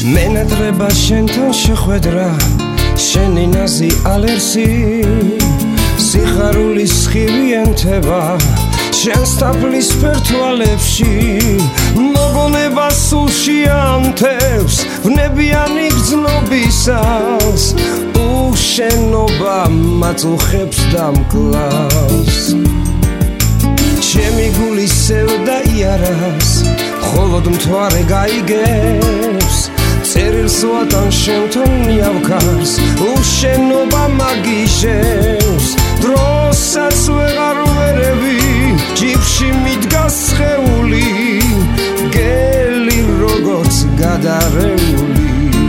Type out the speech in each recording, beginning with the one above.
მენატრება შენთან შეხვედრა შენი ნაზი ალერსი სიხარულის სხივი ენთება შენს თაფლის ფერთვალებში მოგონება სულში ანთებს ვნებიანი გრძნობისას უშენობა მაწუხებს და მკლავს ჩემი გული სევდა იარას холод მთვარე გაიგებს წერილს ვატან შენთან ნიავქარს უშენობა მაგიშევს დროსაც ვეღარ ვერევი ჯიფში მიდგას სხეული გელი როგორც გადარეული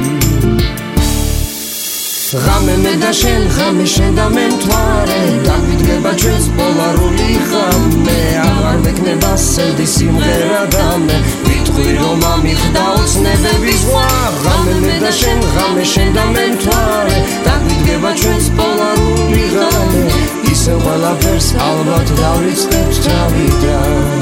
ღამე მე და შენ ღამე შენ და მე მთვარე დაგვიდგება ჩვენს პოლარული ღამე აღარ ვექნება სევდი სიმღერა და მე ვიტყვი რომ ამიხდა ოცნებების ზღვა ღამე მე და შენ და მე მთვარე დაგვიდგება ჩვენს პოლარული ღამე ისევ ყველაფერს ალბათ დავიწყებთ თავიდან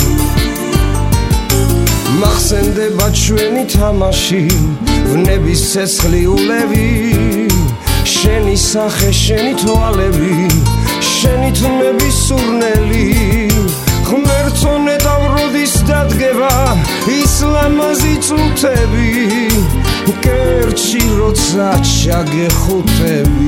მახსენდება ჩვენი თამაში ვნების ცეცხლიულები შენი სახე შენი თვალები შენი თმების სურნელი ღმერთონე დავროდის დადგება ის ლამაზი წუთები კერჩი როცა ჩაგეხუტები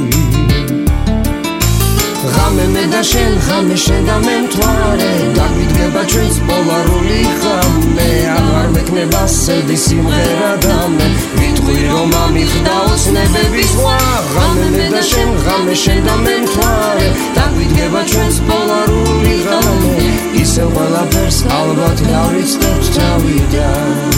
ღამე მე და შენ და მე მთვარე დაგვიდგება ჩვენს პოლარული ღამე აღარ მექნება სევდი სიმღერა და მე ვიტყვი რომ ამიხდა ოცნებების ზღვა ღამე მე და შენ და მე მთვარე დაგვიდგება ჩვენს პოლარული ღამე ისევ ყველაფერს ალბათ დავიწყებთ თავიდან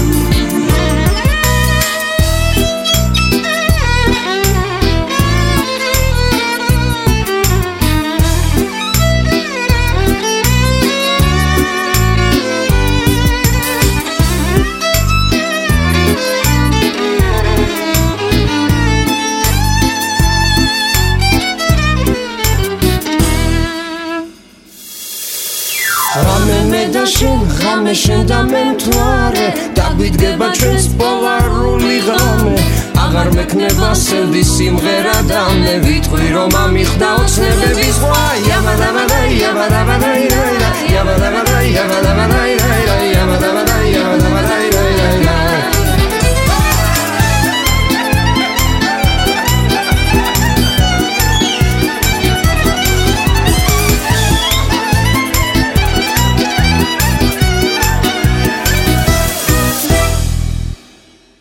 ღამე შენ და მე მთვარე დაგვიდგება ჩვენს პოლარული ღამე აღარ მექნება სევდი სიმღერა და მე ვიტყვი რომ ამიხდა ოცნებების ზღვა